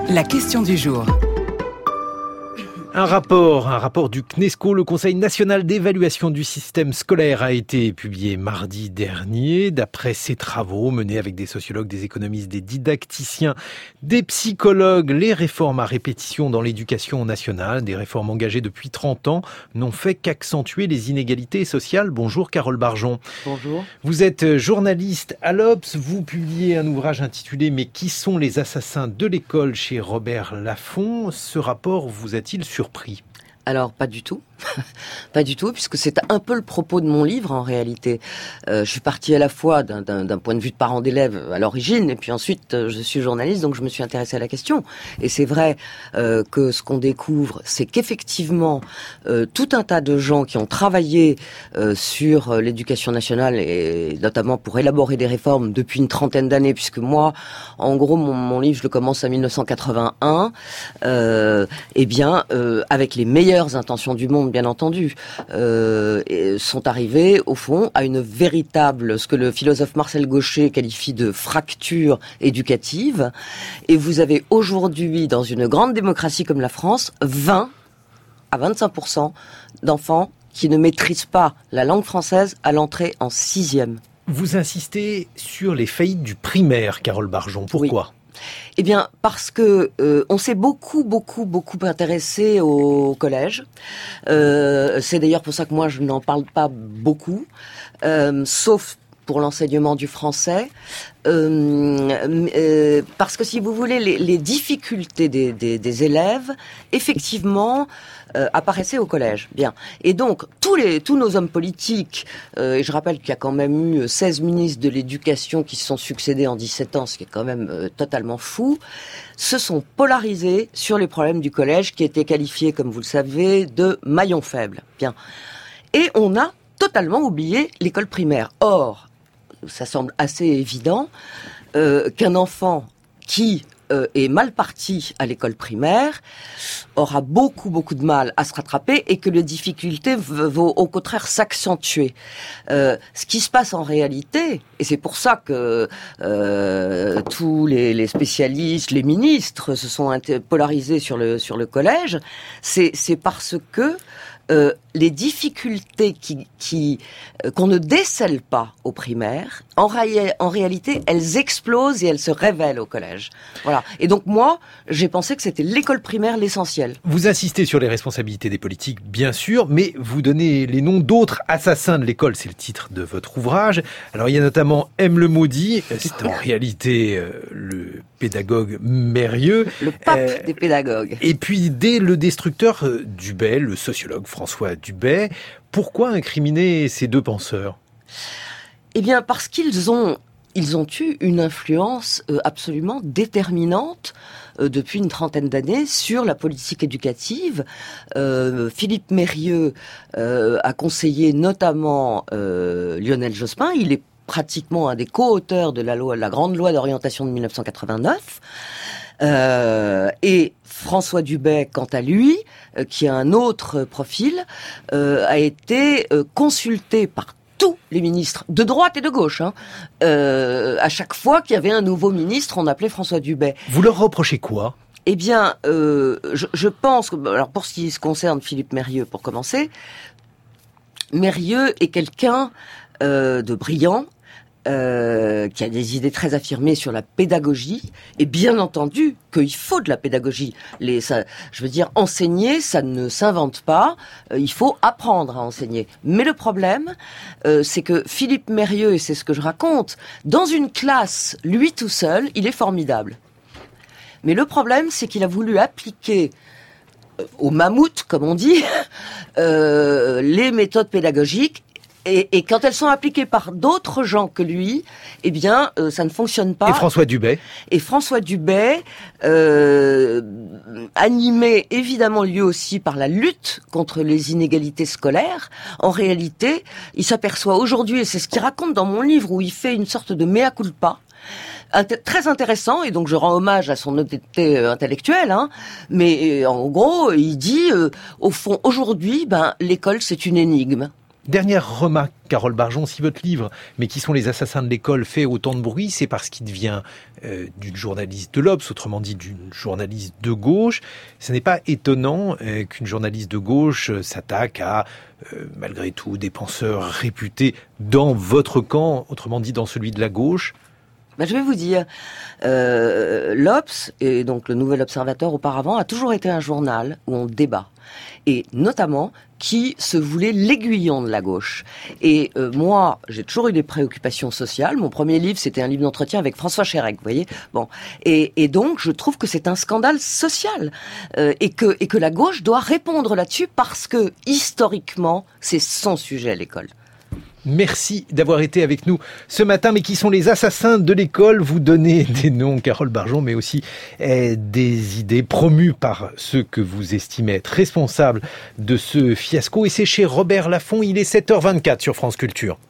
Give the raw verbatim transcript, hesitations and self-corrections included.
La question du jour. Un rapport, un rapport du CNESCO, le Conseil national d'évaluation du système scolaire, a été publié mardi dernier. D'après ces travaux menés avec des sociologues, des économistes, des didacticiens, des psychologues, les réformes à répétition dans l'éducation nationale, des réformes engagées depuis trente ans, n'ont fait qu'accentuer les inégalités sociales. Bonjour Carole Barjon. Bonjour. Vous êtes journaliste à l'Obs, vous publiez un ouvrage intitulé « Mais qui sont les assassins de l'école » chez Robert Laffont. Ce rapport vous a-t-il surpris ? Alors, pas du tout. Pas du tout, puisque c'est un peu le propos de mon livre, en réalité. Euh, je suis partie à la fois d'un, d'un, d'un point de vue de parent d'élève à l'origine, et puis ensuite, euh, je suis journaliste, donc je me suis intéressée à la question. Et c'est vrai euh, que ce qu'on découvre, c'est qu'effectivement, euh, tout un tas de gens qui ont travaillé euh, sur euh, l'éducation nationale, et notamment pour élaborer des réformes depuis une trentaine d'années, puisque moi, en gros, mon, mon livre, je le commence en dix-neuf cent quatre-vingt-un, euh, eh bien, euh, avec les meilleures intentions du monde, bien entendu, euh, et sont arrivés, au fond, à une véritable, ce que le philosophe Marcel Gauchet qualifie de fracture éducative. Et vous avez aujourd'hui, dans une grande démocratie comme la France, vingt à vingt-cinq pour cent d'enfants qui ne maîtrisent pas la langue française à l'entrée en sixième. Vous insistez sur les faillites du primaire, Carole Barjon. Pourquoi ? Oui. Eh bien, parce que euh, on s'est beaucoup, beaucoup, beaucoup intéressé au collège. Euh, c'est d'ailleurs pour ça que moi je n'en parle pas beaucoup, euh, sauf pour l'enseignement du français, euh, euh, parce que si vous voulez, les, les difficultés des, des, des élèves, effectivement, euh, apparaissaient au collège. Bien. Et donc, tous les, tous nos hommes politiques, euh, et je rappelle qu'il y a quand même eu seize ministres de l'éducation qui se sont succédés en dix-sept ans, ce qui est quand même euh, totalement fou, se sont polarisés sur les problèmes du collège, qui étaient qualifiés, comme vous le savez, de maillon faible. Bien. Et on a totalement oublié l'école primaire. Or, ça semble assez évident euh, qu'un enfant qui euh, est mal parti à l'école primaire aura beaucoup, beaucoup de mal à se rattraper et que les difficultés vont au contraire s'accentuer. Euh, ce qui se passe en réalité, et c'est pour ça que euh, tous les, les spécialistes, les ministres se sont polarisés sur le, sur le collège, c'est, c'est parce que Euh, les difficultés qui, qui, euh, qu'on ne décèle pas au primaire, en, ré- en réalité, elles explosent et elles se révèlent au collège. Voilà. Et donc moi, j'ai pensé que c'était l'école primaire l'essentiel. Vous insistez sur les responsabilités des politiques, bien sûr, mais vous donnez les noms d'autres assassins de l'école. C'est le titre de votre ouvrage. Alors il y a notamment M. le Maudit. C'est en réalité euh, le pédagogue Mérieux. Le pape euh, des pédagogues. Et puis dès le destructeur euh, Dubay, le sociologue François Dubay. Pourquoi incriminer ces deux penseurs ? Eh bien, parce qu'ils ont, ils ont eu une influence euh, absolument déterminante euh, depuis une trentaine d'années sur la politique éducative. Euh, Philippe Mérieux euh, a conseillé notamment euh, Lionel Jospin. Il est pratiquement un des co-auteurs de la loi, la grande loi d'orientation de dix-neuf cent quatre-vingt-neuf. Euh, et François Dubay, quant à lui, euh, qui a un autre profil, euh, a été euh, consulté par tous les ministres, de droite et de gauche. Hein. Euh, à chaque fois qu'il y avait un nouveau ministre, on appelait François Dubay. Vous leur reprochez quoi ? Eh bien, euh, je, je pense que, alors pour ce qui se concerne Philippe Mérieux, pour commencer, Mérieux est quelqu'un euh, de brillant, Euh, qui a des idées très affirmées sur la pédagogie, et bien entendu qu'il faut de la pédagogie. Les, ça, je veux dire, enseigner, ça ne s'invente pas, euh, il faut apprendre à enseigner. Mais le problème, euh, c'est que Philippe Mérieux, et c'est ce que je raconte, dans une classe, lui tout seul, il est formidable. Mais le problème, c'est qu'il a voulu appliquer au mammouth, comme on dit, euh, les méthodes pédagogiques. Et, et quand elles sont appliquées par d'autres gens que lui, eh bien, euh, ça ne fonctionne pas. Et François Dubay ? Et François Dubay, euh, animé évidemment lui aussi par la lutte contre les inégalités scolaires, en réalité, il s'aperçoit aujourd'hui, et c'est ce qu'il raconte dans mon livre, où il fait une sorte de mea culpa, très intéressant, et donc je rends hommage à son honnêteté intellectuelle, hein, mais en gros, il dit, euh, au fond, aujourd'hui, ben, l'école, c'est une énigme. Dernière remarque, Carole Barjon, si votre livre « Mais qui sont les assassins de l'école » fait autant de bruit, c'est parce qu'il devient euh, d'une journaliste de l'Obs, autrement dit d'une journaliste de gauche. Ce n'est pas étonnant euh, qu'une journaliste de gauche euh, s'attaque à, euh, malgré tout, des penseurs réputés dans votre camp, autrement dit dans celui de la gauche. Ben, je vais vous dire, euh, l'Obs, et donc le Nouvel Observateur auparavant, a toujours été un journal où on débat. Et notamment, qui se voulait l'aiguillon de la gauche. Et euh, moi, j'ai toujours eu des préoccupations sociales. Mon premier livre, c'était un livre d'entretien avec François Chérec, vous voyez. Bon, et, et donc, je trouve que c'est un scandale social euh, et que et que la gauche doit répondre là-dessus parce que historiquement, c'est son sujet, l'école. Merci d'avoir été avec nous ce matin. Mais qui sont les assassins de l'école? Vous donnez des noms, Carole Barjon, mais aussi eh, des idées promues par ceux que vous estimez être responsables de ce fiasco. Et c'est chez Robert Laffont, il est sept heures vingt-quatre sur France Culture.